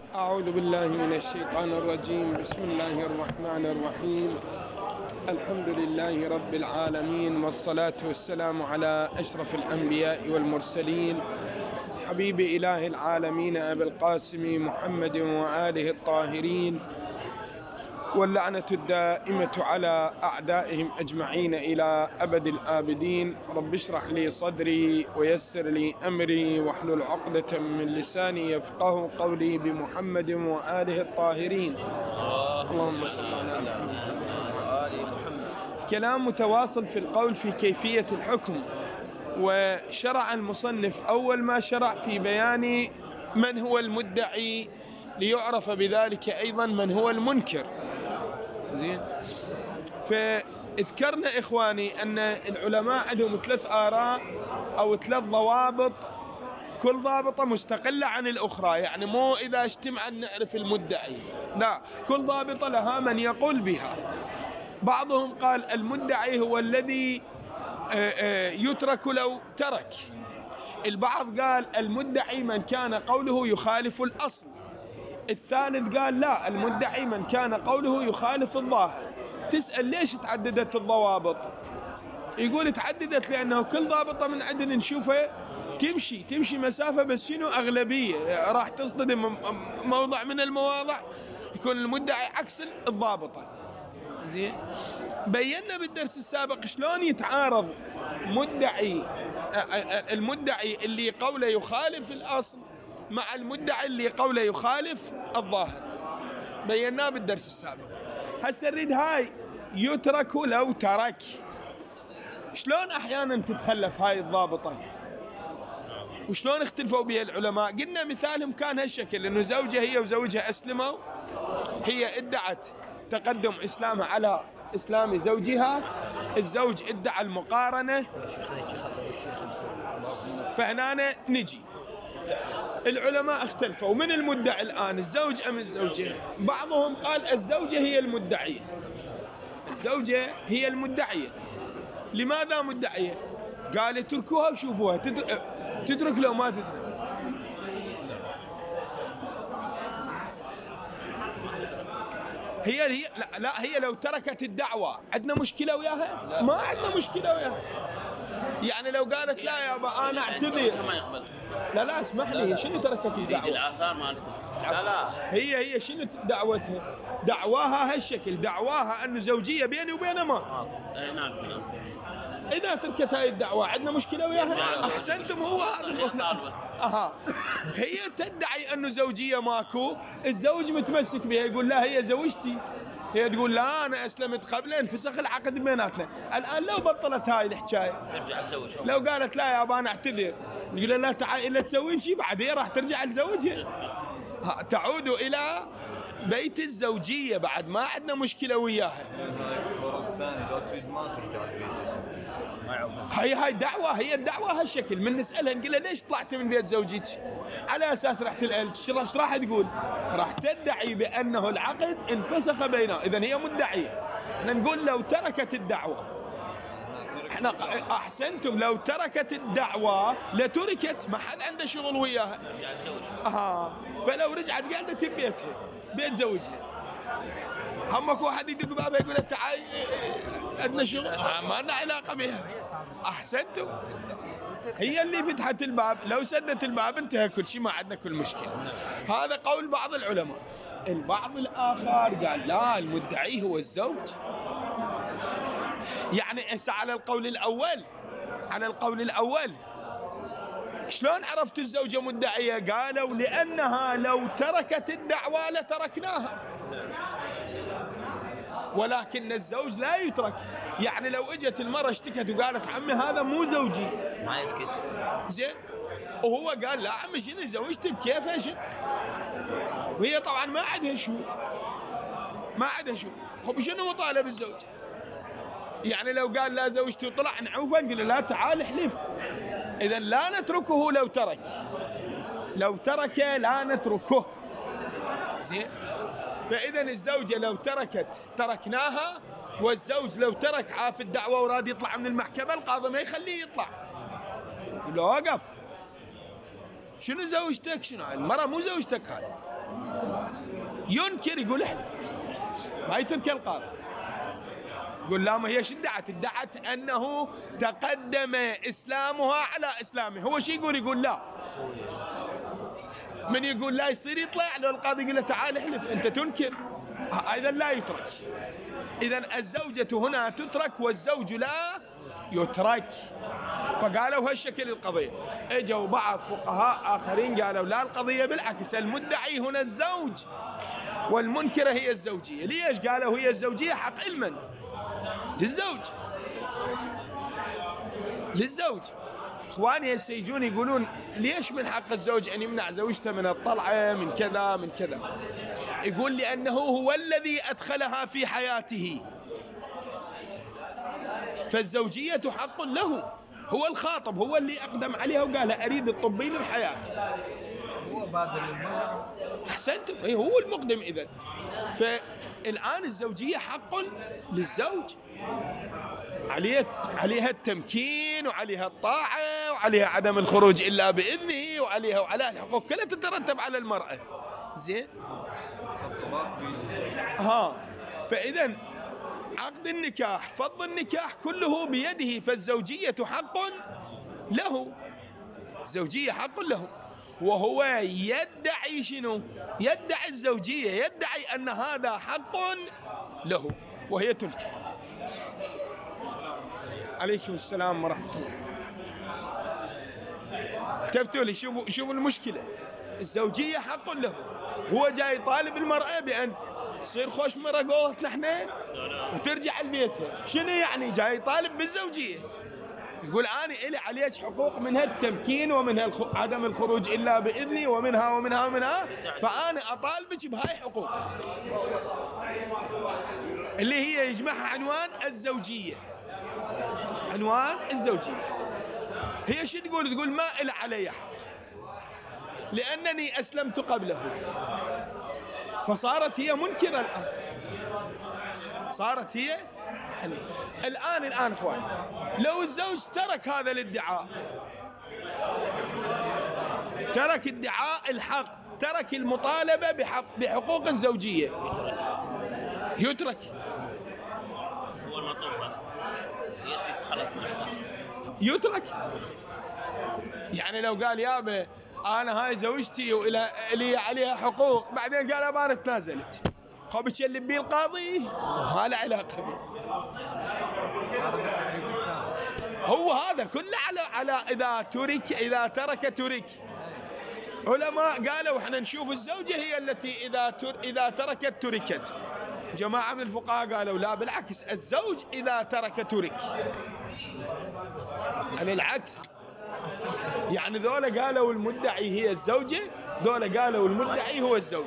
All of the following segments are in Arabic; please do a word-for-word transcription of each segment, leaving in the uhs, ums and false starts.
أعوذ بالله من الشيطان الرجيم. بسم الله الرحمن الرحيم. الحمد لله رب العالمين، والصلاة والسلام على أشرف الأنبياء والمرسلين، حبيب إله العالمين أبي القاسم محمد وآله الطاهرين، واللعنة الدائمة على أعدائهم أجمعين إلى أبد الآبدين. رب اشرح لي صدري ويسر لي أمري واحلل عقدة من لساني يفقه قولي بمحمد وآله الطاهرين. اللهم صل على محمد. كلام متواصل في القول في كيفية الحكم، وشرع المصنف أول ما شرع في بيان من هو المدعي ليعرف بذلك أيضا من هو المنكر. زين، فاذكرنا إخواني أن العلماء عندهم ثلاث آراء أو ثلاث ضوابط، كل ضابطة مستقلة عن الأخرى، يعني مو إذا اجتمع نعرف المدعي، لا، كل ضابطة لها من يقول بها. بعضهم قال المدعي هو الذي يترك لو ترك. البعض قال المدعي من كان قوله يخالف الأصل. الثالث قال لا، المدعي من كان قوله يخالف الظاهر. تسأل ليش تعددت الضوابط؟ يقول تعددت لأنه كل ضابطة من عندنا نشوفها تمشي تمشي مسافة، بس شنو أغلبية راح تصطدم موضع من المواضع يكون المدعي عكس الضابطة. زين، بينا بالدرس السابق شلون يتعارض مدعي المدعي اللي قوله يخالف الأصل مع المدعي اللي قوله يخالف الظاهر، بيناه بالدرس السابق. هسه نريد هاي يترك لو ترك، شلون أحيانا تتخلف هاي الضابطة وشلون اختلفوا بها العلماء. قلنا مثالهم كان هالشكل، انه زوجة هي وزوجها اسلموا، هي ادعت تقدم اسلامها على اسلام زوجها، الزوج ادعى المقارنة. فهنا نجي العلماء اختلفوا من المدعي الآن، الزوج أم الزوجة؟ بعضهم قال الزوجة هي المدعية، الزوجة هي المدعية. لماذا مدعية؟ قال اتركوها وشوفوها تترك لو ما تترك. هي هي لا, لا هي لو تركت الدعوة عندنا مشكلة وياها؟ ما عندنا مشكلة وياها. يعني لو قالت لا يا أبا أنا أعتذر، لا لا اسمح لي، شنو تركت الدعوة؟ الآثار مالتها لا لا هي هي شنو دعوتها؟ دعواها هالشكل، دعواها أن زوجية بيني وبينه ما. إذا تركت هاي الدعوة عندنا مشكلة وياها؟ أحسنتم، هو هذا. أها، هي تدعي أنه زوجية ماكو، الزوج متمسك بها يقول لا هي زوجتي، هي تقول لا أنا أسلمت قبل انفسخ العقد بيناتنا. الآن لو بطلت هاي الحكاية ترجع تزوج، لو قالت لا يا أبا أنا أعتذر، يقول لا تعال إلا تسوين شيء بعدين راح ترجع لزوجها، تعود إلى بيت الزوجية، بعد ما عندنا مشكلة وياها. هاي هاي دعوة، هي الدعوة هالشكل. من نسألها نقول لها ليش طلعت من بيت زوجك؟ على أساس رحت الأهل، ايش راح تقول؟ راح تدعي بأنه العقد انفسخ بيننا، إذن هي مدعية. احنا نقول لو تركت الدعوة، احنا احسنتم، لو تركت الدعوة لتركت، ما حد عنده شغل وياها. اه، فلو رجعت قعدت ببيتها بيت زوجها، همك واحد يدق بابها يقول تعال عندنا شغل، ما لنا علاقة بها. احسنتم، هي اللي فتحت الباب، لو سدت الباب انتهى كل شيء، ما عندنا كل مشكلة. هذا قول بعض العلماء. البعض الآخر قال لا، المدعي هو الزوج. يعني انسى على القول الأول، على القول الأول شلون عرفت الزوجة مدعية؟ قالوا لأنها لو تركت الدعوة لتركناها، ولكن الزوج لا يترك. يعني لو اجت المرأة اشتكت وقالت عمي هذا مو زوجي، ما يسكت، زين، وهو قال لا عمي شنو زوجتي بكيف ايش، وهي طبعا ما عندها شهود، ما عندها شهود، خب شنو مطالب الزوج؟ يعني لو قال لا زوجتي وطلع نعوفه نقول لا تعال احلف. إذا لا نتركه لو ترك، لو ترك لا نتركه. زين، فإذا الزوجة لو تركت تركناها، والزوج لو ترك عاف الدعوة وراد يطلع من المحكمة، القاضي ما يخليه يطلع، يقول له وقف، شنو زوجتك؟ شنو المرأة مو زوجتك هاي، ينكر يقول احلف، ما يترك القاضي. يقول لا ما هي ايش ادعت؟ ادعت انه تقدم اسلامها على اسلامه. هو شي يقول؟ يقول لا. من يقول لا يصير يطلع لو القاضي يقول له تعال احلف، انت تنكر، اذا لا يترك. اذا الزوجة هنا تترك والزوج لا يترك. فقالوا هالشكل القضية. اجوا بعض فقهاء اخرين قالوا لا، القضية بالعكس، المدعي هنا الزوج والمنكرة هي الزوجية. ليش قالوا هي الزوجية؟ حق علما للزوج، للزوج. اخواني هسه يجون يقولون ليش من حق الزوج ان يمنع زوجته من الطلعة من كذا من كذا؟ يقول لانه هو الذي ادخلها في حياته، فالزوجية حق له، هو الخاطب، هو اللي اقدم عليها وقال اريد الطبين الحياة. هو بادر للمرأة. احسنتم، اي هو المقدم. اذا فالان الزوجية حق للزوج، عليه عليها التمكين وعليها الطاعة وعليها عدم الخروج إلا بإذنه وعليها وعلى الحقوق كلها تترتب على المرأة. زين ها. فإذا عقد النكاح، فض النكاح كله بيده، فالزوجية حق له، الزوجية حق له. وهو يدعي شنو؟ يدعي الزوجية، يدعي أن هذا حق له وهي تنكر. عليكم السلام ورحمة الله. كتبتوا لي شوفوا شوفوا المشكلة. الزوجية حق له، هو جاي يطالب المرأة بأن تصير خوش مرة قولتنا احنا وترجع لبيتها. شنو يعني؟ جاي يطالب بالزوجية، يقول أنا إلي عليك حقوق، منها التمكين ومنها الخ... عدم الخروج إلا بإذني ومنها ومنها ومنها، فأنا أطالبك بهاي حقوق اللي هي يجمعها عنوان الزوجية. عنوان الزوجية هي شو تقول؟ تقول ما إلى علي لأنني أسلمت قبله، فصارت هي منكرة الآن، صارت هي الآن الآن إخوان لو الزوج ترك هذا الادعاء، ترك ادعاء الحق، ترك المطالبة بحق بحقوق الزوجية، يترك. هو المطلوب خلاص يترك. يعني لو قال يابا انا هاي زوجتي والي عليها حقوق، بعدين قال ابا انا تنازلت، خو بتشلب بيه القاضي، ما له علاقه به. هو هذا كله على على اذا ترك، اذا ترك ترك. علماء قالوا احنا نشوف الزوجه هي التي اذا تر اذا تركت تركت. جماعه من الفقهاء قالوا لا بالعكس، الزوج اذا ترك ترك. يعني العكس، يعني ذولا قالوا المدعي هي الزوجة، ذولا قالوا المدعي هو الزوج.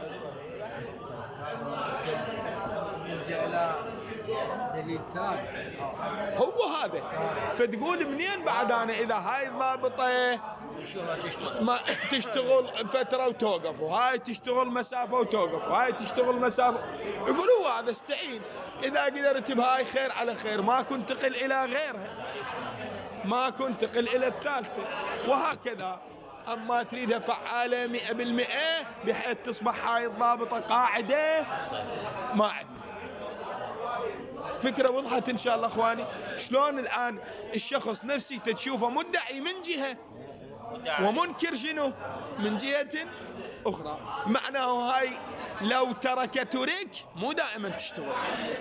هو هذا. فتقول منين بعد أنا إذا هاي ضابطة ما تشتغل فترة وتوقف، وهاي تشتغل مسافة وتوقف، وهاي تشتغل مسافة، يقول هو هذا استعين، إذا قدرت بهاي خير على خير، ما كنت تقل إلى غيرها، ما كنت تقل إلى الثالثة، وهكذا. أما تريدها فعالة مئة بالمئة بحيث تصبح هاي الضابطة قاعدة، ما عندي. فكرة وضحت إن شاء الله أخواني. شلون الآن الشخص نفسي تشوفه مدعي من جهة ومنكر شنو من جهة أخرى. معناه هاي لو ترك ترك مو دائما تشتغل،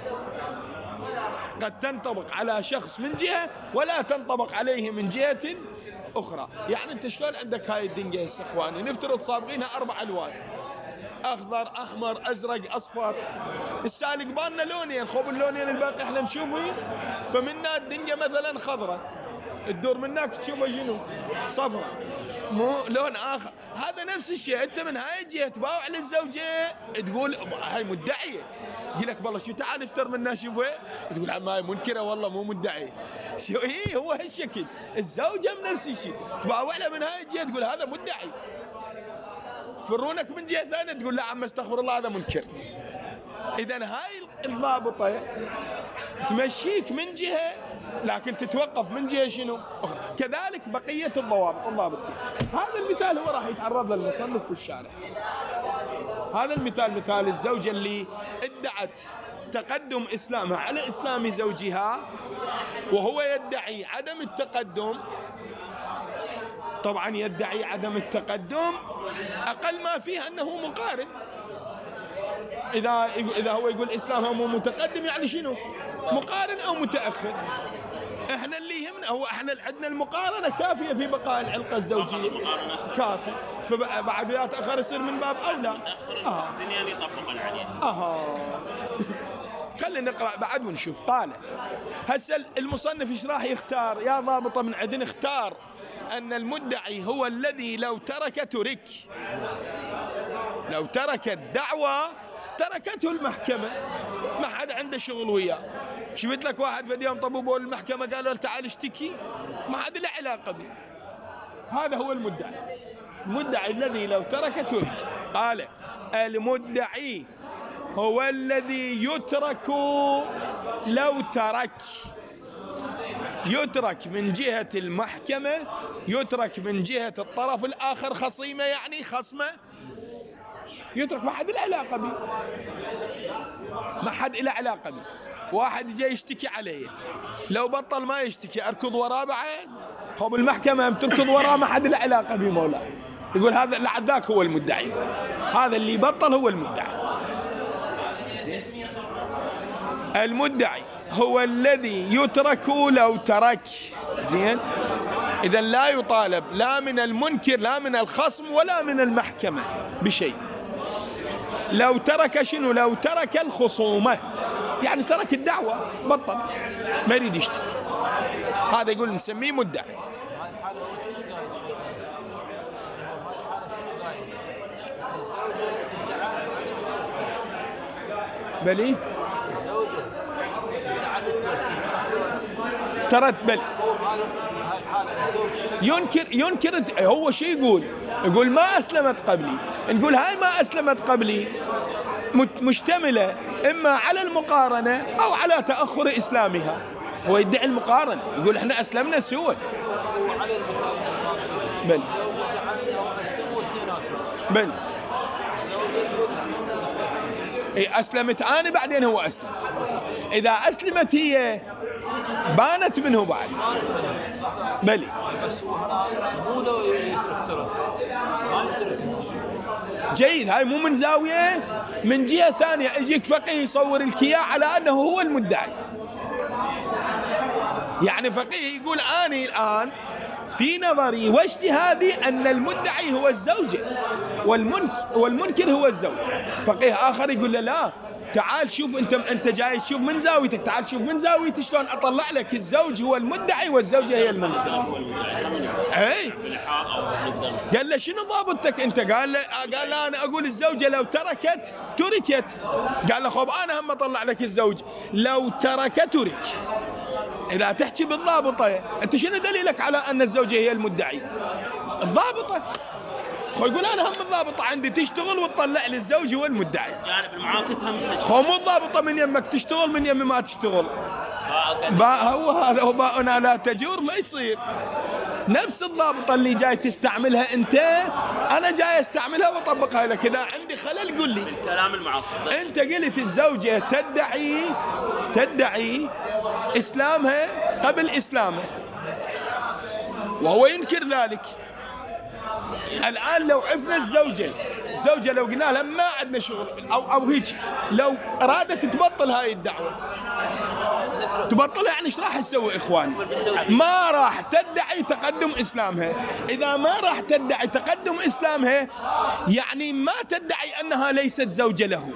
قد تنطبق على شخص من جهة ولا تنطبق عليه من جهة أخرى. يعني أنت شلون عندك هاي الدنيا هسه إخواني، نفترض صابغينها أربع ألوان، أخضر أحمر أزرق أصفر، السالق بالنا لونين، خوب اللونين الباقي احنا نشوفه، فمنا الدنيا مثلا خضرة، الدور منك تشوفه شنو صفرة، مو لون آخر. هذا نفس الشيء، أنت من هاي الجهة تباوع للزوجة، تقول هاي مدعية، يقول لك والله شو تعال نفتر منها شوفه، تقول عم هاي منكرة والله مو مدعية. شو هي هو هالشكل. الزوجة من نفس الشيء تباوع له من هاي الجهة، تقول هذا مدعي، فرونك من جهة ثانية تقول لا عم استغفر الله هذا منكر. إذا هاي الضابطة تمشيك من جهة لكن تتوقف من جهة شنو أخرى. كذلك بقية الضوابط الضابط. هذا المثال هو راح يتعرض للمصنف في الشارع. هذا المثال مثال الزوجة اللي ادعت تقدم إسلامها على إسلام زوجها وهو يدعي عدم التقدم. طبعا يدعي عدم التقدم، أقل ما فيه أنه مقارن. إذا إذا هو يقول إسلامها مو متقدم يعني شنو؟ مقارن أو متأخر. إحنا اللي يهمنا هو إحنا عندنا المقارنة كافية في بقاء العلاقة الزوجية، كافي. فبعد إذا تأخر يصير من باب أولى. آه. آه. خلينا نقرأ بعد ونشوف. قال هسه المصنف إيش راح يختار؟ يا ضابطة من عدن اختار أن المدعي هو الذي لو ترك ترك، لو ترك الدعوة تركته المحكمة، ما حد عنده شغل وياه. شفت لك واحد في يوم طبوبه المحكمة قالوا له تعال اشتكي، ما حد له علاقة به. هذا هو المدعي، المدعي الذي لو ترك ترك. قال المدعي هو الذي يترك لو ترك، يترك من جهة المحكمة، يترك من جهة الطرف الآخر خصيمة يعني خصمة، يترك ما حد له علاقة به، ما حد له علاقة به. واحد جاي يشتكي عليه، لو بطل ما يشتكي أركض وراه بعد، خب المحكمة تركض وراه ما حد له علاقة به مولاي. يقول هذا لعد ذاك هو المدعي، هذا اللي بطل هو المدعي. المدعي هو الذي يترك لو ترك. زين، إذا لا يطالب لا من المنكر لا من الخصم ولا من المحكمة بشيء. لو ترك شنو؟ لو ترك الخصومة، يعني ترك الدعوة، بطل ما يريد يشتكي، هذا يقول نسميه مدعي. بلي ترت بل ينكر ينكر هو شيء يقول يقول ما أسلمت قبلي، نقول هاي ما أسلمت قبلي مشتملة إما على المقارنة أو على تأخر إسلامها. هو يدعي المقارنة، يقول إحنا أسلمنا سوى بل بل إيه أسلمت أنا بعدين هو أسلم. إذا أسلمت هي بانت منه بعد بلي. جيد، هاي مو من زاوية، من جهة ثانية يجيك فقيه يصور الكياء على أنه هو المدعي. يعني فقيه يقول أنا الآن في نظري واجتهادي أن المدعي هو الزوجة والمنكر, والمنكر هو الزوج. فقيه آخر يقول له لا، تعال شوف انت انت جاي تشوف من زاويتك، تعال شوف من زاويتي شلون اطلع لك الزوج هو المدعي والزوجه هي المنكر. اي قال له شنو ضابطتك انت؟ قال له قال له انا اقول الزوجه لو تركت تركت. قال له خب انا هم اطلع لك الزوج لو ترك ترك. اذا تحكي بالضابطه انت شنو دليلك على ان الزوجه هي المدعي؟ الضابطه. يقول انا هم الضابطه عندي تشتغل وتطلع لي الزوج هو المدعي. جانب المعاكس هم هو مو الضابطه من يمك تشتغل من يمي ما تشتغل. باء هو هذا وباءنا لا تجور، ما يصير. نفس الضابطه اللي جاي تستعملها انت انا جاي استعملها واطبقها لك. اذا عندي خلل قل لي. الكلام المعاصر انت قلت الزوجه تدعي تدعي اسلامها قبل اسلامه وهو ينكر ذلك. الآن لو عفنا الزوجة الزوجة لو قلنا لها ما عندنا شغل أو أو هيك، لو أرادت تبطل هاي الدعوة تبطلها، يعني إيش راح تسوي إخواني؟ ما راح تدعي تقدم إسلامها. إذا ما راح تدعي تقدم إسلامها يعني ما تدعي أنها ليست زوجة له،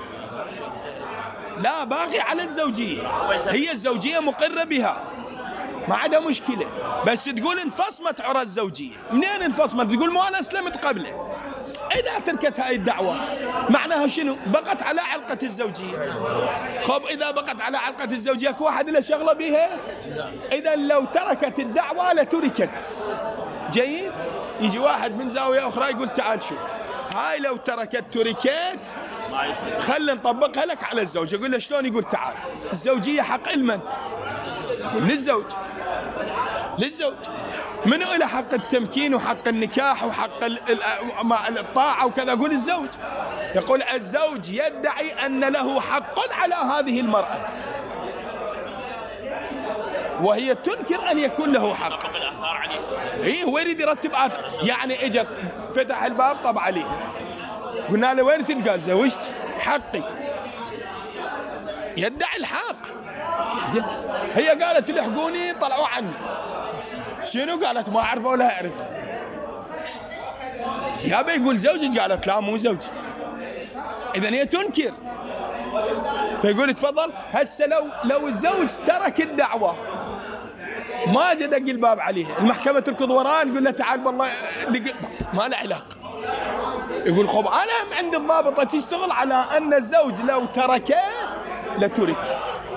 لا، باقي على الزوجية، هي الزوجية مقرة بها ما عدا مشكلة. بس تقول انفصمت عرى الزوجية. منين انفصمت؟ تقول مو أنا أسلمت قبله. إذا تركت هاي الدعوة معناها شنو؟ بقت على علقة الزوجية. خب إذا بقت على علقة الزوجية كو واحد له شغلة بها؟ إذا لو تركت الدعوة لتركت. جيد؟ يجي واحد من زاوية أخرى يقول تعال شوف هاي لو تركت تركت، خلنا نطبقها لك على الزوج. يقول له شلون؟ يقول تعال الزوجية حق المن؟ للزوج للزوج منو إلى حق التمكين وحق النكاح وحق الطاعة وكذا؟ أقول الزوج. يقول الزوج يدعي أن له حق على هذه المرأة وهي تنكر أن يكون له حق. إيه هو يريد يرتب آثار. يعني إجت فتح الباب طب عليه، قلنا له وين تلقى؟ زوجت حقي. يدعي الحق. هي قالت لحقوني طلعوا عني. شنو قالت؟ ما أعرفه ولا أعرفه. يا بيقول زوجي، قالت لا مو زوجي. إذن هي تنكر. فيقول تفضل. هسه لو لو الزوج ترك الدعوة ما جا دق الباب عليه، المحكمة تركض وراه نقول له تعال والله دق، ما له علاقة. يقول خب أنا عند الضابطة تشتغل على أن الزوج لو تركه لترك.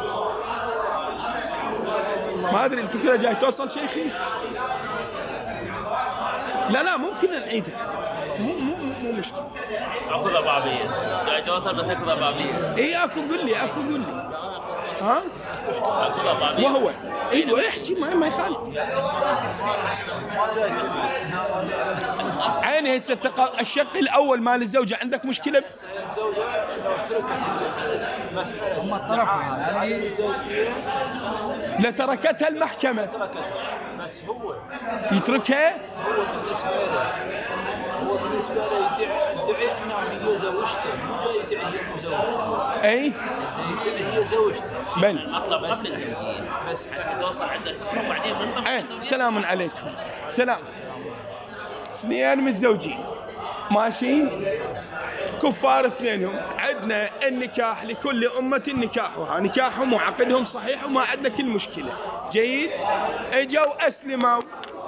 ما أدري الفكرة جاي توصل شيخي؟ لا لا ممكن نعيدها، مو مو مو مشكلة. أكو ضبابية جاي توصل بس أكو ضبابية. إيه أكو قل لي أكو قل لي ها؟ أكو ضبابية. وهو ايوه احكي ما ما يخالف. عيني هسه الشق الاول مال الزوجه عندك مشكله. هم الطرفين يعني لتركتها المحكمه بس هو يتركها. هو بالنسبه له هو بالنسبه له يدعي انه هي زوجته، ما يدعي هي مزوجته. اي يدعي هي زوجته. بل المطلب قبل الزوجيه بس حتى توصل عندك وبعدين من عين. سلام عليكم. سلام. اثنين متزوجين ماشي كفار اثنينهم. عندنا النكاح لكل أمة نكاحها، نكاحهم وعقدهم صحيح وما عندنا كل مشكلة. جيد. اجوا اسلموا.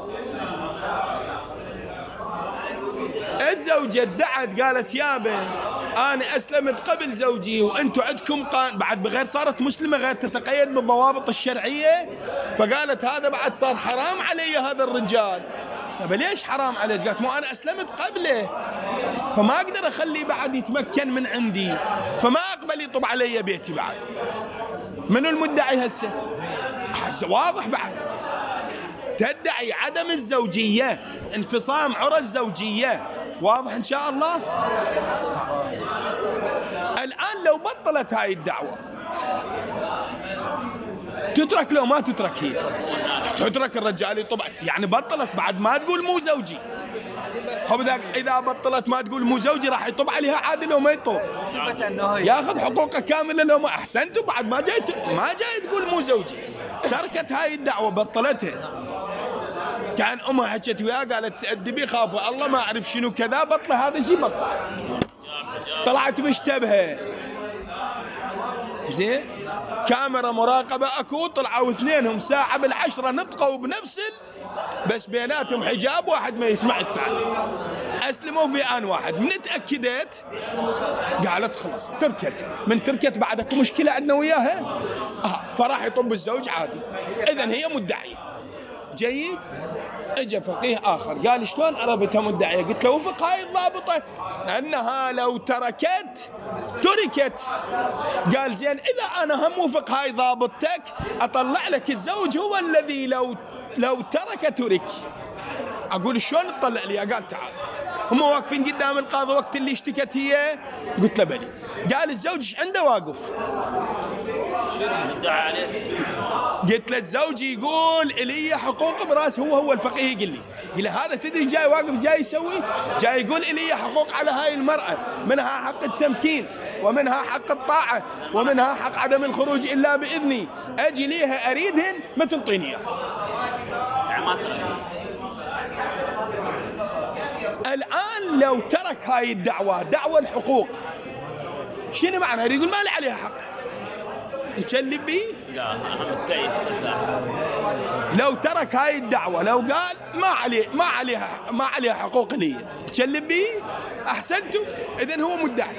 الزوجة ادعت قالت يابا أنا أسلمت قبل زوجي وأنتم عندكم قان بعد بغير صارت مسلمة غير تتقيد بالضوابط الشرعية، فقالت هذا بعد صار حرام علي هذا الرجال. طب ليش حرام عليك؟ قالت مو أنا أسلمت قبله فما أقدر أخليه بعد يتمكن من عندي، فما أقبل يطب علي بيتي بعد. منو المدعي هسه؟ هسه واضح بعد تدعي عدم الزوجية، انفصام عرى الزوجية. واضح إن شاء الله. الآن لو بطلت هاي الدعوة تترك لو ما تترك؟ هي تترك الرجال طبعا، يعني بطلت بعد ما تقول مو زوجي. هو إذا بطلت ما تقول مو زوجي راح يطب عليها عادي لو ما يطب، ياخذ حقوقه كاملة لو ما أحسنتوا بعد ما جاي ما جاي تقول مو زوجي. تركت هاي الدعوة بطلتها. كان أمها حكت وياه قالت تأدبي خافوا الله ما أعرف شنو كذا بطل هذا شيء بطل. طلعت مشتبهة. زين كاميرا مراقبة أكو طلعوا اثنينهم ساعة بالعشرة نطقوا بنفس بس بيناتهم حجاب واحد ما يسمع الثاني. أسلموا بآن واحد. من تأكدت قالت خلاص تركت. من تركت بعدك مشكلة عندنا وياها آه فراح يطب الزوج عادي. إذن هي مدعية. جيد. اجى فقيه آخر قال شلون عرفتها مدعية؟ قلت له وفق هاي الضابطة أنها لو تركت تركت. قال زين إذا أنا هم وفق هاي ضابطتك أطلع لك الزوج هو الذي لو لو ترك ترك. أقول شلون تطلع لي؟ قال تعال هم واقفين قدام القاضي وقت اللي اشتكت هي. قلت له بلي. قال الزوج عنده واقف. قلت له الزوج يقول إلي حقوق براس. هو هو الفقيه يقول لي قال له هذا تدري جاي واقف جاي يسوي؟ جاي يقول إلي حقوق على هاي المرأة، منها حق التمكين ومنها حق الطاعة ومنها حق عدم الخروج إلا بإذني. أجي ليها أريدهن ما تنطيني إياه. الآن لو ترك هاي الدعوة دعوة الحقوق شنو معنى؟ يقول ما لي عليها حق. نكلم بيه؟ لا أنا متكيف. لو ترك هاي الدعوة لو قال ما عليه ما عليها ما عليها حقوق لي نكلم بيه؟ أحسنتم. إذن هو مدعي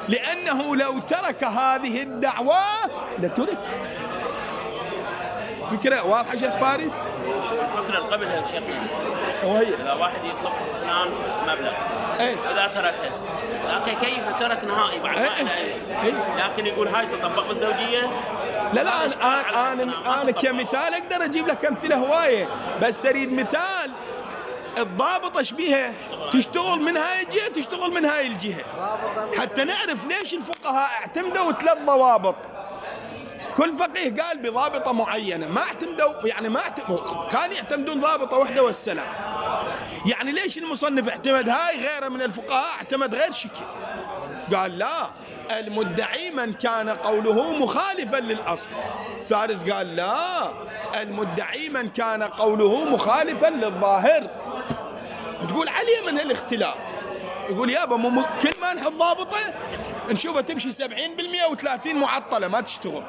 لأنه لو ترك هذه الدعوة لترك. الفكرة واضحة شيخ فارس؟ الفكرة اللي قبلها يا شيخ، وهي إذا واحد يطلب فلان مبلغ ايه إذا تركه، لكن كيف ترك نهائي بعد ما ايه إلى ايه لكن يقول هاي تطبق بالزوجية. لا لا انا انا انا كمثال اقدر اجيب لك امثله هوايه، بس اريد مثال الضابطه ايش بيها؟ تشتغل من هاي الجهه تشتغل من هاي الجهه، حتى نعرف ليش الفقهاء اعتمدوا ثلاث ضوابط. كل فقيه قال بضابطه معينه، ما اعتمدوا يعني ما اعتمدوا كانوا يعتمدون ضابطه واحده والسلام. يعني ليش المصنف اعتمد هاي غيره من الفقهاء اعتمد غير شكل؟ قال لا، المدعي من كان قوله مخالفا للأصل. ثالث قال لا، المدعي من كان قوله مخالفا للظاهر. تقول عليه من الاختلاف، يقول يابا مو كل ما نحط ضابطه نشوفها تمشي سبعين بالمئة وثلاثين معطلة ما تشتغل.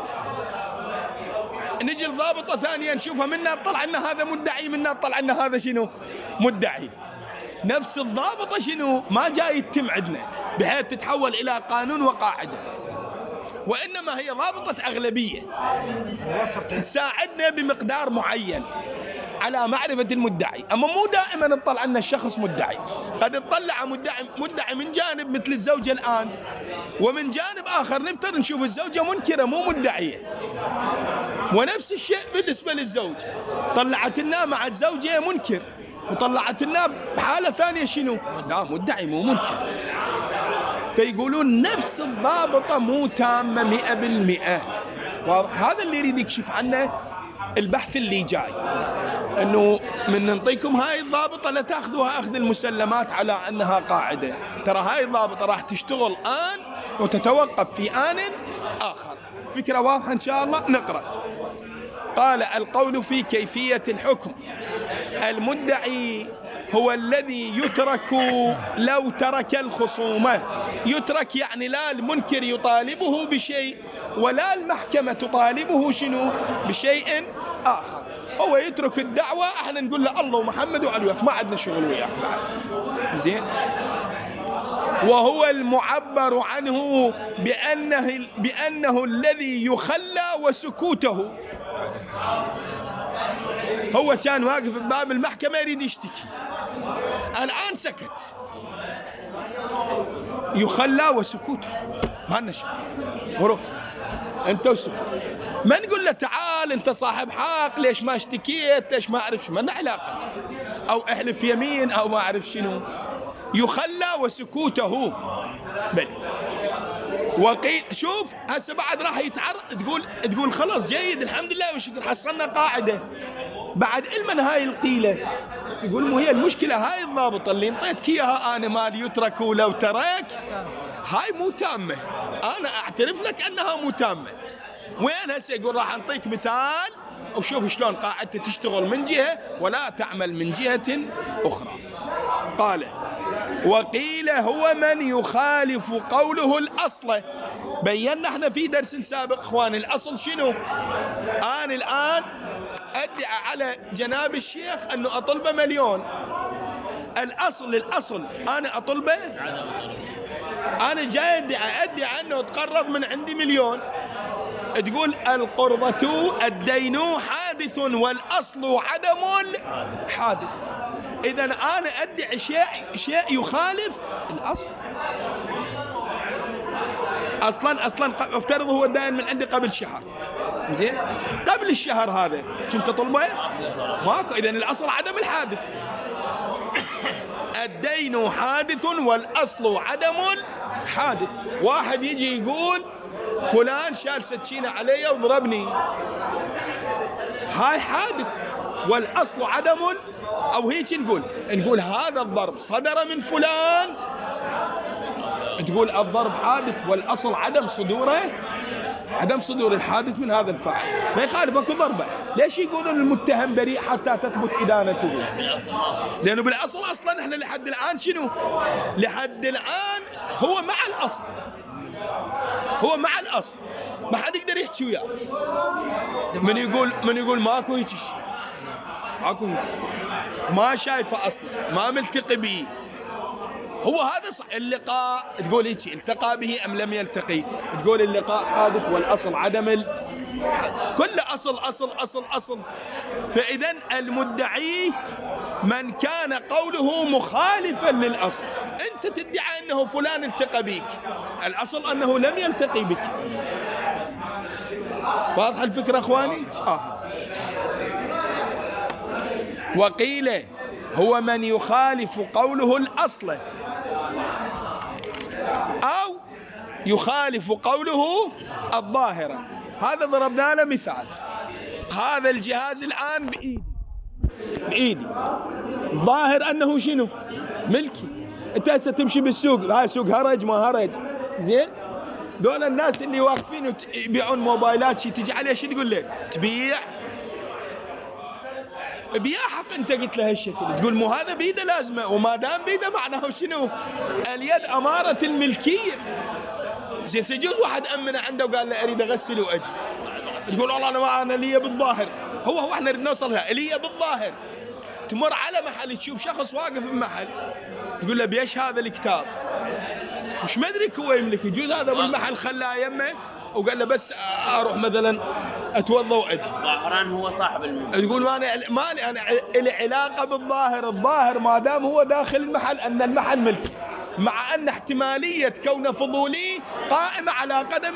نجي الضابطة ثانية نشوفها منا طلع لنا هذا مدعي منا طلع لنا هذا شنو مدعي. نفس الضابطة شنو ما جاي يتم عندنا بحيث تتحول إلى قانون وقاعدة، وإنما هي ضابطة أغلبية تساعدنا بمقدار معين على معرفة المدعي. أما مو دائما نطلع لنا الشخص مدعي، قد نطلع مدعي, مدعي من جانب مثل الزوجة الآن، ومن جانب آخر نفترض نشوف الزوجة منكرة مو مدعية. ونفس الشيء بالنسبة للزوج، طلعت لنا مع الزوجة منكر وطلعت لنا بحالة ثانية شنو لا مدعي مو منكر. فيقولون نفس الضابطة مو تامة مئة بالمئة. وهذا اللي يريد يكشف عنه البحث اللي جاي، انه من ننطيكم هاي الضابطة لا تاخذوها اخذ المسلمات على انها قاعدة، ترى هاي الضابطة راح تشتغل آن وتتوقف في آن آخر. فكرة واضحة ان شاء الله. نقرأ. قال القول في كيفية الحكم. المدعي هو الذي يترك لو ترك الخصومة. يترك يعني لا المنكر يطالبه بشيء ولا المحكمة تطالبه شنو بشيء آخر. هو يترك الدعوة، احنا نقول له الله ومحمد وعليك ما عندنا شغل وياك بعد. زين. وهو المعبر عنه بأنه, بأنه الذي يخلى وسكوته. هو كان واقف بباب المحكمة يريد يشتكي، الآن سكت، يخلى وسكوته ما نشك وروح انت وسكت. ما نقول له تعال انت صاحب حق ليش ما اشتكيت ليش ما اعرف شو، ما لنا علاقة، او احلف يمين او ما اعرف شنو. يخلى وسكوته بل. وقيل شوف هسه بعد راح يتعرض تقول تقول خلاص جيد الحمد لله وشكر حصلنا قاعدة. بعد علما هاي القيلة يقول مو هي المشكلة هاي الضابطة اللي انطيتك اياها انا مال يترك ولو ترك هاي مو تامة، انا اعترف لك انها مو تامة. وين هسه يقول راح انطيك مثال وشوف شلون قاعدته تشتغل من جهة ولا تعمل من جهة اخرى. قال وقيل هو من يخالف قوله الأصل. بينا احنا في درس سابق اخواني الأصل شنو. انا الآن ادعي على جناب الشيخ انه اطلبه مليون. الاصل الاصل انا اطلبه، انا جاي ادعي ادعي انه تقرض من عندي مليون. تقول القرضة الدين حادث والاصل عدم حادث. اذا انا ادعي شيء شيء يخالف الاصل. اصلا اصلا افترض هو داين من عندي قبل شهر، زين قبل الشهر هذا كنت تطلبه ماكو. اذا الاصل عدم الحادث. الدين حادث والاصل عدم حادث. واحد يجي يقول فلان شال سكينة علي وضربني، هاي حادث والاصل عدم. او هيك نقول نقول هذا الضرب صدر من فلان، تقول الضرب حادث والاصل عدم صدوره، عدم صدور الحادث من هذا الفاعل. ما يخالف اكو ضربه. ليش يقولون المتهم بريء حتى تثبت ادانته؟ لانه بالاصل اصلا احنا لحد الان شنو؟ لحد الان هو مع الاصل، هو مع الاصل ما حد يقدر يحكي وياه. من يقول من يقول ماكو هيك شيء، ماكو هيك، ما شايفه اصلا، ما ملتقي به. هو هذا صح. اللقاء تقول هيك التقى به ام لم يلتقي، تقول اللقاء حادث والاصل عدم كل أصل أصل أصل أصل. فإذا المدعي من كان قوله مخالفا للأصل. أنت تدعي أنه فلان التقى بك، الأصل أنه لم يلتقي بك. واضح الفكرة أخواني؟ آه. وقيل هو من يخالف قوله الأصل أو يخالف قوله الظاهرة. هذا ضربنا له مثال. هذا الجهاز الآن بإيدي بإيدي ظاهر أنه شنو؟ ملكي. أنت هسه تمشي بالسوق، هاي سوق هرج ما هرج، زين؟ دول الناس اللي واقفين يبيعون موبايلات شي، تجي عليه شو تقول له؟ تبيع بيا حق. انت قلت له هالشكل، تقول مو هذا بيده لازمه، وما دام بيده معناه شنو؟ اليد اماره الملكيه. زين تجوز واحد امنه عنده وقال له اريد اغسل واجي، تقول والله انا ما انا لي بالظاهر. هو هو احنا نريد نوصلها لي بالظاهر. تمر على محل تشوف شخص واقف بمحل، تقول له بيش هذا الكتاب، مش مدرك هو يملك. يجوز هذا بالمحل خلاه يمه وقال له بس اروح مثلا اتوضا واجي. ظاهرا هو صاحب المنزل. تقول ما انا ما انا لي علاقه بالظاهر. الظاهر ما دام هو داخل المحل ان المحل ملكي، مع ان احتماليه كونه فضولي قائمه على قدم.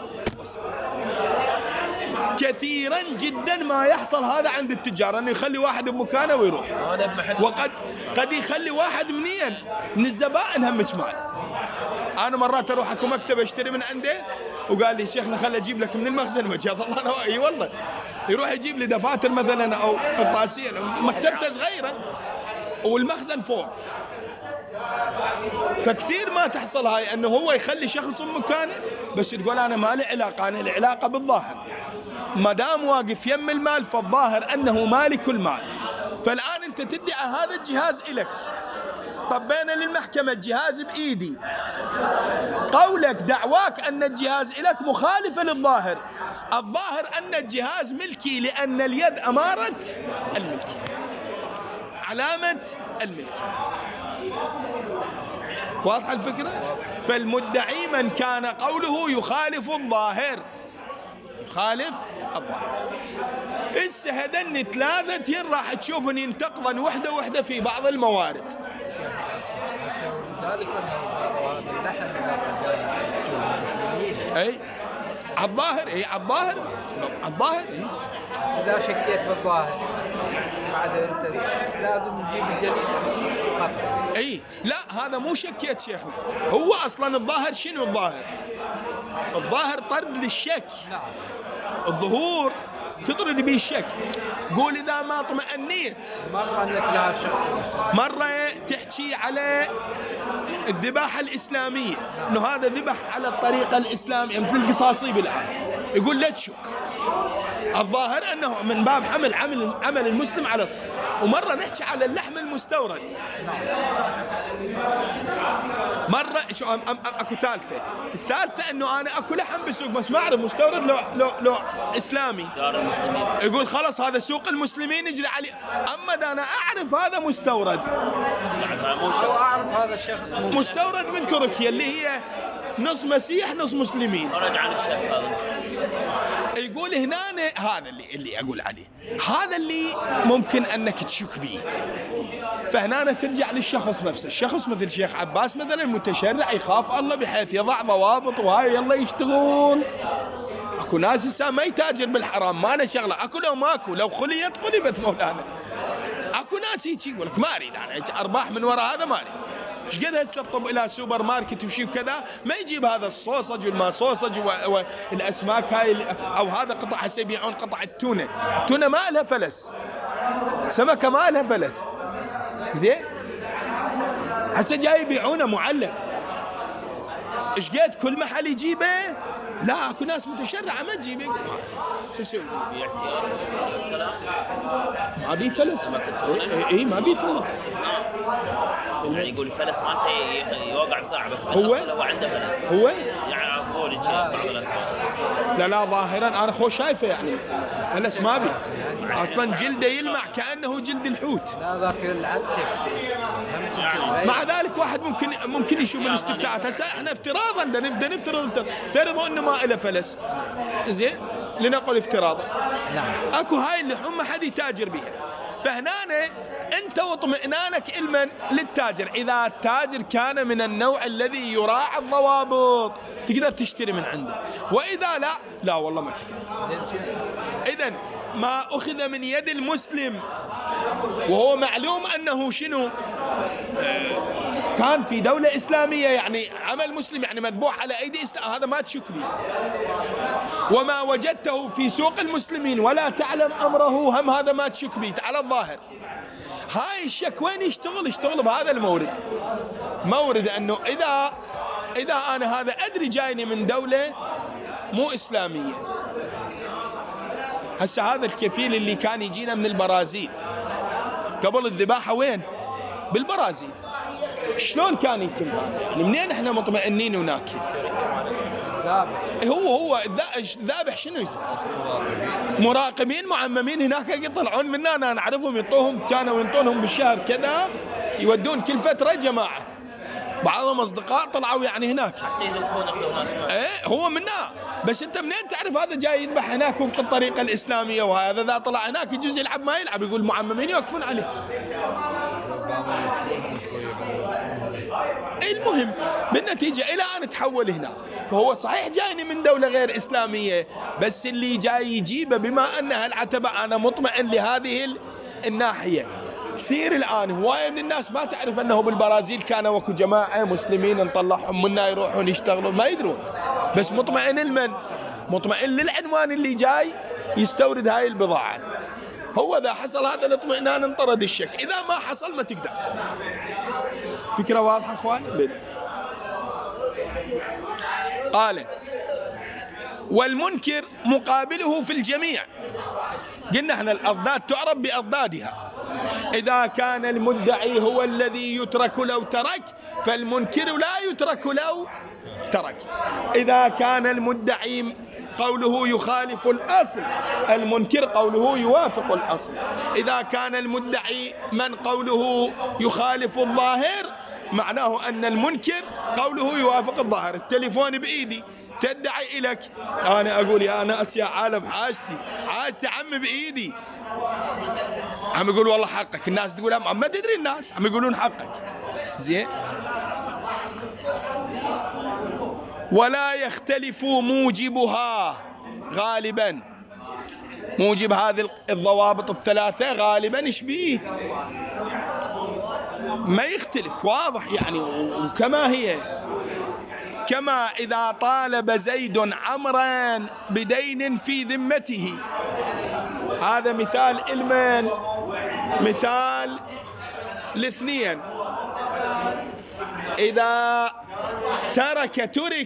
كثيرا جدا ما يحصل هذا عند التجار، انه يخلي واحد بمكانه ويروح. وقد قد يخلي واحد منين من الزبائن هم مال. انا مرات اروح اكو مكتب اشتري من عنده وقال لي شيخنا خل اجيب لك من المخزن وجه. والله انا اي والله يروح يجيب لي دفاتر مثلا او قطاسيه، مكتبته صغيره والمخزن فوق. فكثير ما تحصل هاي انه هو يخلي شخص مكانه، بس تقول انا ما لي علاقه، انا لي علاقه بالظاهر. ما دام واقف يم المال فالظاهر انه مالك المال. فالان انت تدعي هذا الجهاز الك، طبينا للمحكمه الجهاز بايدي، قولك دعواك ان الجهاز الك مخالفه للظاهر. الظاهر ان الجهاز ملكي لان اليد اماره الملك، علامه الملك. واضحه الفكره؟ فالمدعي من كان قوله يخالف الظاهر، يخالف الظاهر. السهدن ثلاثة راح تشوفن ينتقضن وحده وحده في بعض الموارد. ذلك أنه اللحم اي الظاهر، اي الظاهر الظاهر اي. إذا شكيت بالظاهر بعد انت لازم تجيب الجديد خطأ. اي لا هذا مو شكيت شيخنا. هو اصلا الظاهر شنو؟ الظاهر الظاهر طرد للشك. الظهور تطرد به الشك. قول إذا ما اطمأنيت. مرة أنك لا شك، مرة تحكي على الذباحة الإسلامية، إنه هذا ذبح على الطريقة الإسلامية مثل القصاصي بالآن، يقول لا تشك. الظاهر أنه من باب عمل عمل عمل المسلم على الصلاة. ومرة نحكي على اللحم المستورد. مرة شو أم أم أكو ثالثة. الثالثة إنه أنا أكو لحم بالسوق بس ما أعرف مستورد لو لو لو إسلامي. يقول خلاص هذا سوق المسلمين يجري عليه. أما إذا أنا أعرف هذا مستورد، أو أعرف هذا الشخص مستورد من تركيا اللي هي نص مسيح نص مسلمين، خرج عن الشك هذا. يقول هنا هذا اللي اللي أقول عليه، هذا اللي ممكن أنك تشك به. فهنا ترجع للشخص نفسه. الشخص مثل الشيخ عباس مثلا متشرع يخاف الله بحيث يضع ضوابط وهاي يلا يشتغل. اكو ناس هسه ما يتاجر بالحرام، ما أنا شغله، اكو لو ماكو لو خليت قلبت مولانا. اكو ناس هيك يقول لك ما اريد انا ارباح من وراء هذا، ما اريد. ايش قد هتسطب الى سوبر ماركت وشي وكذا ما يجيب هذا الصوصج والما صوصج والاسماك هاي، او هذا قطع هسه يبيعون قطع التونه. التونه ما لها فلس، سمكه ما لها فلس، زين هسه جاي يبيعونه معلق. ايش قد كل محل يجيبه؟ لا اكو ناس متشرعه ما تجيبه. شو يسوي؟ ما بي فلس. اي ما بي فلس. يعني يقول الفلس مالته يوقع بساعة بس هو هو عنده فلس. هو يعني هو اللي يجي بعض الأسباب. لا لا ظاهرا انا خو شايفه يعني هلس ما بي اصلا جلده يلمع كانه جلد الحوت. لا ذاك العتب. يعني مع ذلك واحد ممكن ممكن يشوف الاستفتاءات. هسه احنا افتراضا بدنا نبدا نفترض افترضوا انه ما له فلس زين لنقل افتراضا. نعم. اكو هاي اللحوم ما حد يتاجر بها، فهنا انت واطمئنانك علما للتاجر اذا التاجر كان من النوع الذي يراعي الضوابط تقدر تشتري من عنده، واذا لا لا والله ما تقدر. اذا ما اخذ من يد المسلم وهو معلوم انه شنو كان في دولة إسلامية يعني عمل مسلم يعني مذبوح على أيدي إسلام، هذا ما تشك به. وما وجدته في سوق المسلمين ولا تعلم أمره هم هذا ما تشك به على الظاهر. هاي الشك وين يشتغل؟ يشتغل بهذا المورد، مورد أنه إذا إذا أنا هذا أدري جايني من دولة مو إسلامية. هسه هذا الكفيل اللي كان يجينا من البرازيل قبل الذباحة وين؟ بالبرازيل. شلون كان يتم؟ يعني منين احنا مطمئنين هناك؟ هو هو الذابح شنو يسوي؟ مراقبين معممين هناك يطلعون منا، انا نعرفهم يعطوهم كانوا ينطونهم بالشهر كذا يودون كل فترة جماعة، بعضهم اصدقاء طلعوا يعني هناك. ايه هو منا، بس انت منين تعرف هذا جاي يذبح هناك وفق الطريقة الإسلامية، وهذا ذا طلع هناك يجوز يلعب ما يلعب، يقول معممين يوقفون عليه. المهم بالنتيجة إلى أن تحول هنا، فهو صحيح جايني من دولة غير إسلامية، بس اللي جاي يجيبه بما أنها العتبة أنا مطمئن لهذه الناحية. كثير الآن هواية من الناس ما تعرف أنه بالبرازيل كان وكو جماعة مسلمين نطلعهم منا يروحون يشتغلون ما يدرون، بس مطمئن المن مطمئن للعنوان اللي جاي يستورد هاي البضاعة. هو إذا حصل هذا الاطمئنان انطرد الشك، إذا ما حصل ما تقدر. فكرة واضحة أخوان؟ قال والمنكر مقابله في الجميع. قلنا احنا الأضداد تعرف بأضدادها. إذا كان المدعي هو الذي يترك لو ترك، فالمنكر لا يترك لو ترك. إذا كان المدعي قوله يخالف الأصل، المنكر قوله يوافق الأصل. إذا كان المدعي من قوله يخالف الظاهر، معناه أن المنكر قوله يوافق الظاهر. التليفون بإيدي تدعي إليك، أنا أقول يا ناس يا عالم حاجتي حاجتي عم بإيدي، عم يقول والله حقك. الناس تقول عم ما تدري، الناس عم يقولون حقك زين. ولا يختلف موجبها غالبا، موجب هذه الضوابط الثلاثة غالبا ايش بيه؟ ما يختلف، واضح يعني وكما هي. كما إذا طالب زيد عمرا بدين في ذمته، هذا مثال علمان، مثال الاثنين. إذا ترك ترك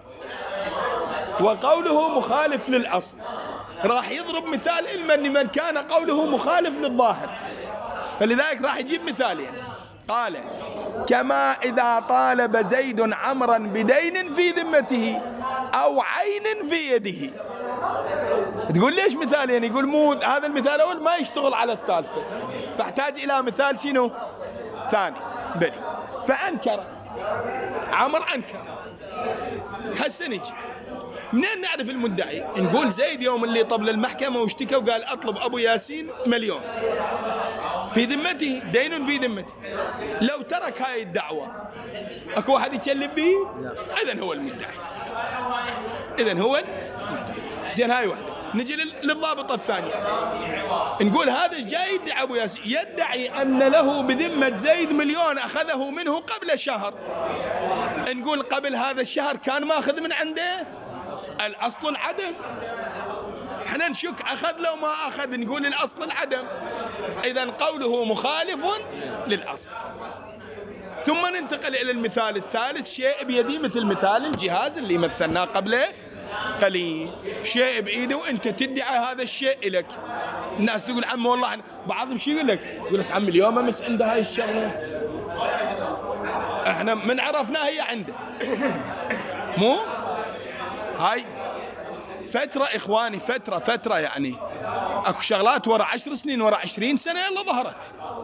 وقوله مخالف للأصل، راح يضرب مثال علما لمن كان قوله مخالف للظاهر، فلذلك راح يجيب مثالين. قال كما إذا طالب زيد عمرا بدين في ذمته أو عين في يده. تقول ليش مثالين؟ يقول مو هذا المثال الأول ما يشتغل على الثالثة، فاحتاج إلى مثال شنو ثاني بني. فأنكر عمر، أنكر. حسنج منين نعرف المدعي؟ نقول زيد يوم اللي طب للمحكمة واشتكى وقال أطلب أبو ياسين مليون في ذمته، دين في ذمته. لو ترك هاي الدعوة أكو واحد يتكلم به؟ إذن هو المدعي، إذن هو المدعي. زين هاي واحدة. نجي للضابطة الثانية، نقول هذا جاي يدعي أبو ياسين، يدعي أن له بذمة زيد مليون أخذه منه قبل شهر. نقول قبل هذا الشهر كان ماخذ من عنده، الأصل العدم. احنا نشك أخذ لو ما أخذ، نقول الأصل العدم. إذن قوله مخالف للأصل. ثم ننتقل إلى المثال الثالث، شيء بيدي مثل مثال الجهاز اللي مثلناه قبله قليل. شيء بإيده وأنت تدعي هذا الشيء لك. الناس تقول عم والله بعضهم شيء يقول لك، يقول لك عم اليوم أمس عنده هاي الشغلة، احنا من عرفناها هي عنده مو هاي فترة إخواني، فترة فترة يعني أكو شغلات ورا عشر سنين ورا عشرين سنة يلا ظهرت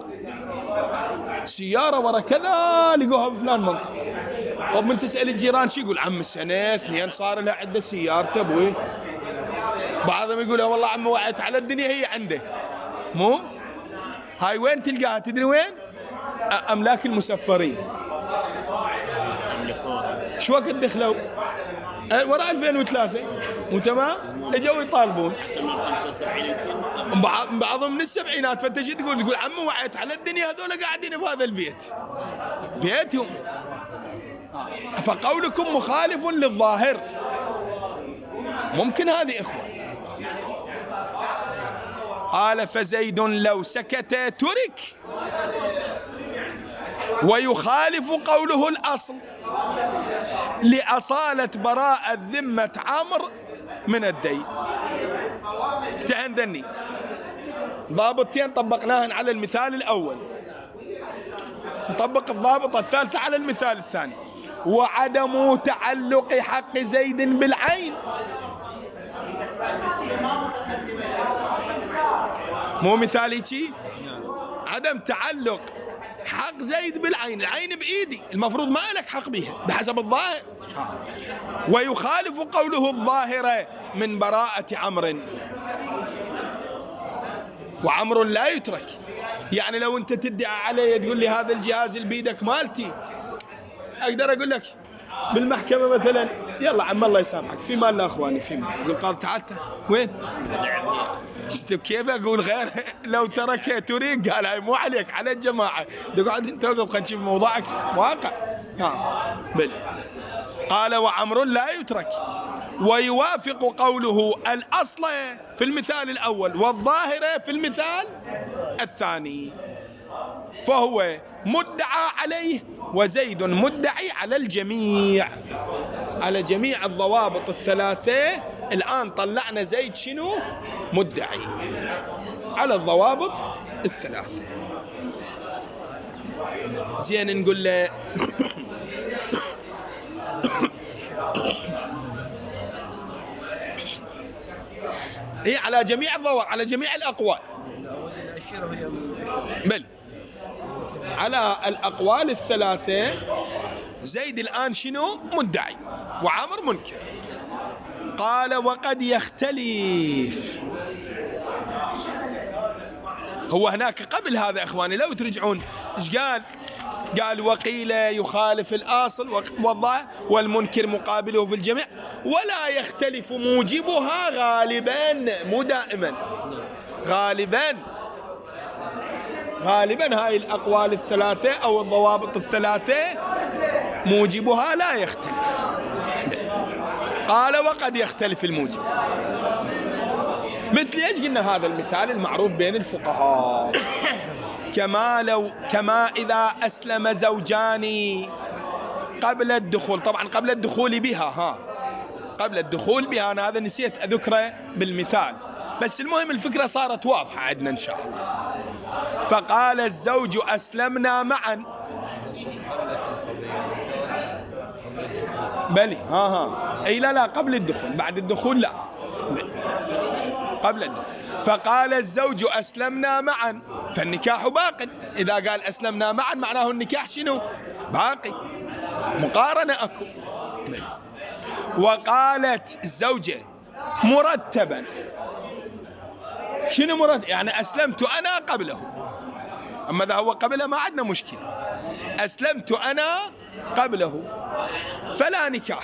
سيارة ورا كذا لقوها بفلان منطقة. طب من تسأل الجيران شي يقول عم سنة اثنين صار له عدة سيارته ابوي. بعضهم يقول والله عم وعيت على الدنيا هي عنده. مو هاي وين تلقاها تدري وين؟ أملاك المسفرين. شو وقت دخلوا؟ وراء ألفين وثلاثة مو تمام؟ اجوا يطالبون بعضهم من السبعينات. فانت شو تقول؟ تقول عمو وعيت على الدنيا هذول قاعدين بهذا البيت بيتهم. فقولكم مخالف للظاهر. ممكن هذه إخوة. قال فزيد لو سكت ترك ويخالف قوله الأصل لأصالة براءة ذمة عمرو من الدين. تهندني ضابطتين طبقناهن على المثال الأول، نطبق الضابطة الثالثة على المثال الثاني. وعدم تعلق حق زيد بالعين. مو مثالي شي؟ عدم تعلق حق زيد بالعين. العين بإيدي المفروض ما لك حق بها بحسب الظاهر. ويخالف قوله الظاهر من براءة عمرو. وعمر لا يترك. يعني لو انت تدعي علي تقول لي هذا الجهاز اللي بيدك مالتي، اقدر اقول لك بالمحكمة مثلا يلا عم الله يسامحك في مالنا اخواني في مال. يقول قال تعال وين؟ كيف اقول غير لو ترك تريق؟ قال هاي مو عليك على الجماعة. تقعد توقف خلينا نشوف موضوعك واقع. ها بل قال وعمر لا يترك. ويوافق قوله الأصل في المثال الأول والظاهر في المثال الثاني. فهو مدعى عليه وزيد مدعي على الجميع، على جميع الضوابط الثلاثة. الآن طلعنا زيد شنو؟ مدعي على الضوابط الثلاثة. زين نقول له هي على جميع الضوابط على جميع الأقوال. بل على الأقوال الثلاثة زيد الآن شنو؟ مدعي وعمر منكر. قال وقد يختلف. هو هناك قبل هذا إخواني لو ترجعون إيش قال؟ قال وقيل يخالف الأصل والظاهر والمنكر مقابله في الجميع ولا يختلف موجبها غالبا. مو دائما، غالبا. غالبا هاي الأقوال الثلاثة أو الضوابط الثلاثة موجبها لا يختلف. قال وقد يختلف الموجب. مثل ايش قلنا؟ هذا المثال المعروف بين الفقهاء. كما لو كما إذا أسلم زوجان قبل الدخول. طبعا قبل الدخول بها، ها قبل الدخول بها. أنا هذا نسيت أذكره بالمثال، بس المهم الفكرة صارت واضحة عندنا إن شاء الله. فقال الزوج أسلمنا معا. بلي ها ها أي لا لا قبل الدخول، بعد الدخول لا، قبل الدخول. فقال الزوج أسلمنا معا فالنكاح باق. إذا قال أسلمنا معا معناه النكاح شنو؟ باقي، مقارنة أكو. وقالت الزوجة مرتبا. شنو مرتب؟ يعني أسلمت أنا قبله، أما إذا هو قبله ما عندنا مشكلة. أسلمت أنا قبله فلا نكاح.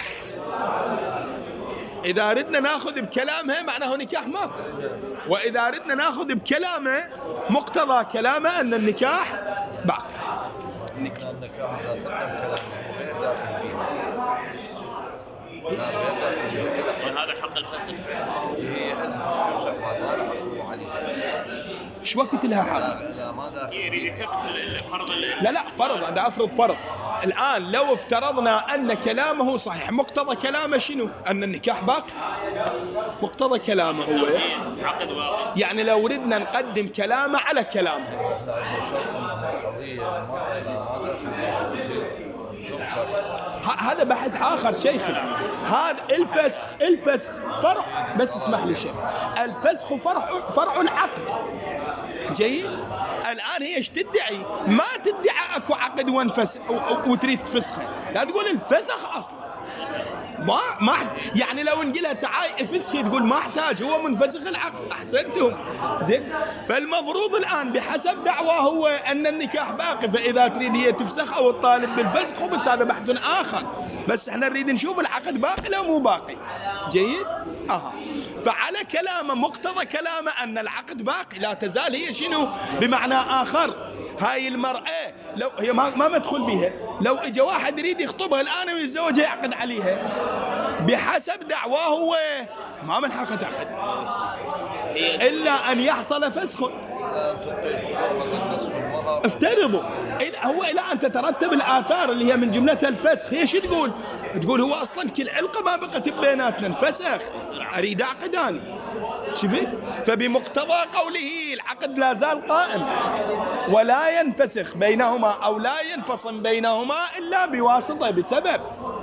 إذا ردنا ناخذ بكلامها معناه نكاح ماكو، وإذا ردنا ناخذ بكلامه مقتضى كلامه أن النكاح باقي. هذا حق الفصل. شو وقت لها حق؟ لا لا فرض. أنا أفرض فرض الآن. لو افترضنا أن كلامه صحيح، مقتضى كلامه شنو؟ أن النكاح باقي. مقتضى كلامه هو يعني لو ردنا نقدم كلامه على كلامه هذا بحث آخر شيخي. هذا الفسخ الفسخ فرع، بس اسمح لي شيخ، الفسخ فرع فرع العقد. جيد. الآن هي ايش تدعي؟ ما تدعي اكو عقد وانفسخ وتريد تفسخه، لا تقول الفسخ اصلا. ما ما يعني لو نقولها تعال فسخي تقول ما احتاج، هو منفسخ العقد. احسنتم. زين. فالمفروض الان بحسب دعواه هو ان النكاح باقي، فاذا تريد هي تفسخ او الطالب بالفسخ وبس هذا بحث اخر، بس احنا نريد نشوف العقد باقي لو مو باقي. جيد. اها. فعلى كلامه مقتضى كلامه ان العقد باقي، لا تزال هي شنو بمعنى اخر. هاي المرأة لو هي ما, ما مدخل بها، لو اجى واحد يريد يخطبها الآن ويتزوجها يعقد عليها بحسب دعواه هو ما من حقه تعقد إلا أن يحصل فسخ. افترضوا هو إلى أن تترتب الآثار اللي هي من جملتها الفسخ، هي شو تقول؟ تقول هو أصلا كل علقة ما بقت بيناتنا انفسخ، أريد أعقداني. شفت؟ فبمقتضى قوله العقد لا زال قائم ولا ينفسخ بينهما أو لا ينفصل بينهما إلا بواسطة بسبب،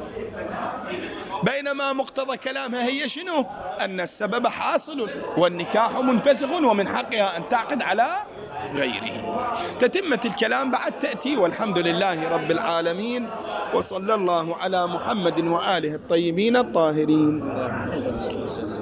بينما مقتضى كلامها هي شنو؟ أن السبب حاصل والنكاح منفسخ ومن حقها أن تعقد على غيره. تتمة الكلام بعد تأتي، والحمد لله رب العالمين، وصلى الله على محمد وآله الطيبين الطاهرين.